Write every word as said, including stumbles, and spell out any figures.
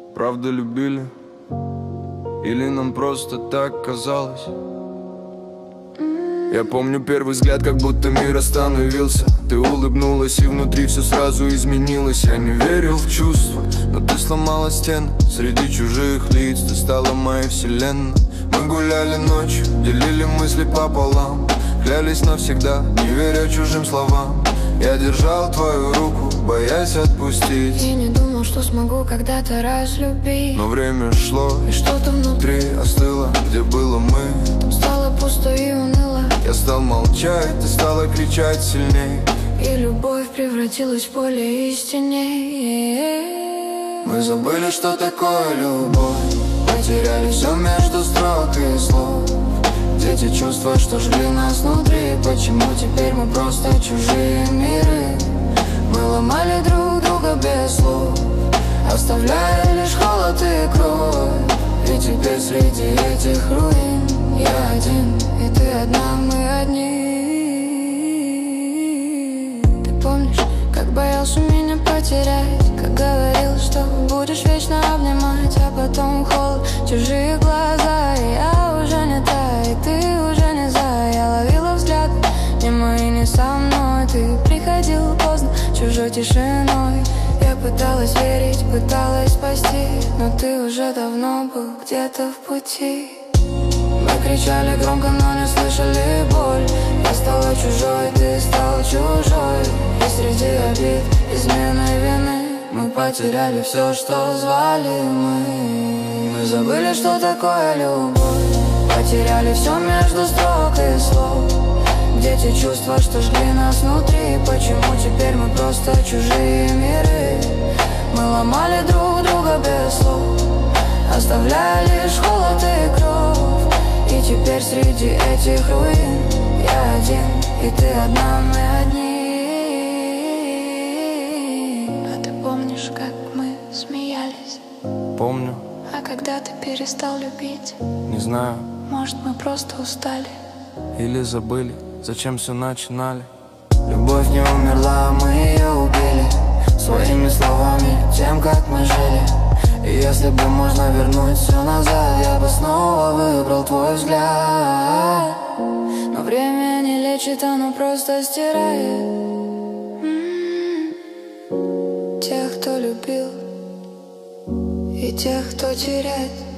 Правда любили? Или нам просто так казалось? Я помню первый взгляд, как будто мир остановился. Ты улыбнулась, и внутри все сразу изменилось. Я не верил в чувства, но ты сломала стены. Среди чужих лиц ты стала моей вселенной. Мы гуляли ночью, делили мысли пополам, клялись навсегда, не веря чужим словам. Я держал твою руку, боясь отпустить, и не думал, что смогу когда-то разлюбить. Но время шло, и что-то внутри остыло. Где было мы? Там стало пусто и уныло. Я стал молчать, ты стала кричать сильней, и любовь превратилась в поле из теней. Мы забыли, что такое любовь, потеряли все между строк и слов. Где те чувства, что жгли нас внутри? Почему теперь мы просто чужие миры? Мы ломали друг друга без слов, оставляя лишь холод и кровь. И теперь среди этих руин я один, и ты одна, мы одни. Ты помнишь, как боялся меня потерять, как говорил, что будешь вечно обнимать, а потом холод, чужие глаза, и я уже не та, и ты уже не за. Я ловила взгляд, не мой, не со мной. Ты приходил поздно, чужой тишиной. Я пыталась верить, пыталась спасти, но ты уже давно был где-то в пути. Мы кричали громко, но не слышали боль. Я стала чужой, ты стал чужой, и среди обид, измены и вины мы потеряли все, что звали мы. Мы забыли, что такое любовь, потеряли все между строк и слов. Где те чувства, что жгли нас внутри? Почему теперь мы просто чужие миры? Мы ломали друг друга без слов, оставляя лишь холод и кровь. И теперь среди этих руин я один, и ты одна, мы одни. А ты помнишь, как мы смеялись? Помню. А когда ты перестал любить? Не знаю. Может, мы просто устали? Или забыли, зачем все начинали? Любовь не умерла, мы ее убили своими словами, тем, как мы жили. И если бы можно вернуть все назад, я бы снова выбрал твой взгляд. Но время не лечит, оно просто стирает м-м-м. тех, кто любил, и тех, кто теряет.